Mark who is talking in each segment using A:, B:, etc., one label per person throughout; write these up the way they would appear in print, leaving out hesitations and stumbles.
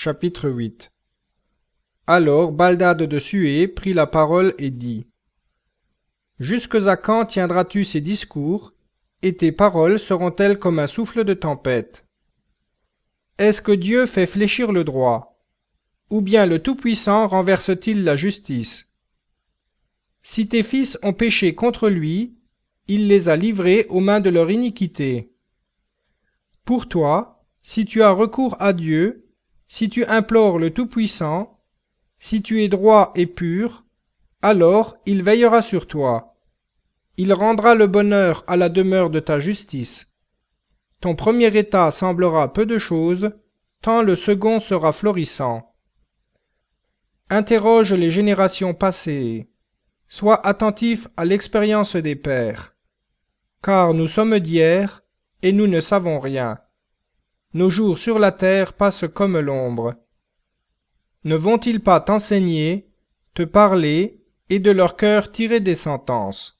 A: Chapitre 8. Alors Baldad de Sué prit la parole et dit : Jusques à quand tiendras-tu ces discours, et tes paroles seront-elles comme un souffle de tempête? Est-ce que Dieu fait fléchir le droit, ou bien le Tout-Puissant renverse-t-il la justice? Si tes fils ont péché contre lui, il les a livrés aux mains de leur iniquité. Pour toi, si tu as recours à Dieu, si tu implores le Tout-Puissant, si tu es droit et pur, alors il veillera sur toi. Il rendra le bonheur à la demeure de ta justice. Ton premier état semblera peu de choses, tant le second sera florissant. Interroge les générations passées. Sois attentif à l'expérience des pères. Car nous sommes d'hier, et nous ne savons rien. Nos jours sur la terre passent comme l'ombre. Ne vont-ils pas t'enseigner, te parler, et de leur cœur tirer des sentences?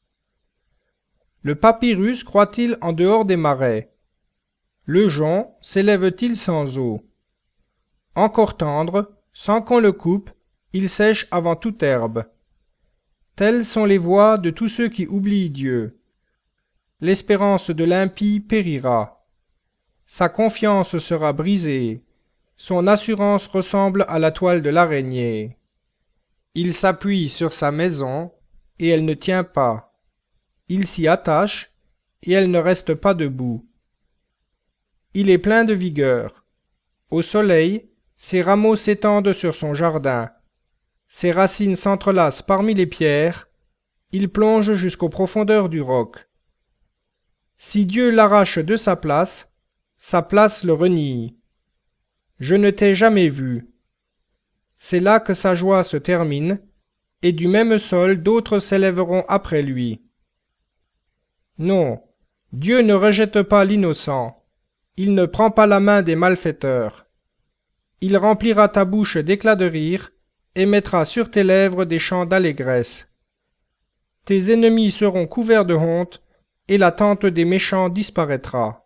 A: Le papyrus croît-il en dehors des marais? Le jonc s'élève-t-il sans eau? Encore tendre, sans qu'on le coupe, il sèche avant toute herbe. Telles sont les voies de tous ceux qui oublient Dieu. L'espérance de l'impie périra. Sa confiance sera brisée. Son assurance ressemble à la toile de l'araignée. Il s'appuie sur sa maison, et elle ne tient pas. Il s'y attache, et elle ne reste pas debout. Il est plein de vigueur. Au soleil, ses rameaux s'étendent sur son jardin. Ses racines s'entrelacent parmi les pierres. Il plonge jusqu'aux profondeurs du roc. Si Dieu l'arrache de sa place le renie. Je ne t'ai jamais vu. C'est là que sa joie se termine, et du même sol d'autres s'élèveront après lui. Non, Dieu ne rejette pas l'innocent. Il ne prend pas la main des malfaiteurs. Il remplira ta bouche d'éclats de rire et mettra sur tes lèvres des chants d'allégresse. Tes ennemis seront couverts de honte, et la tente des méchants disparaîtra.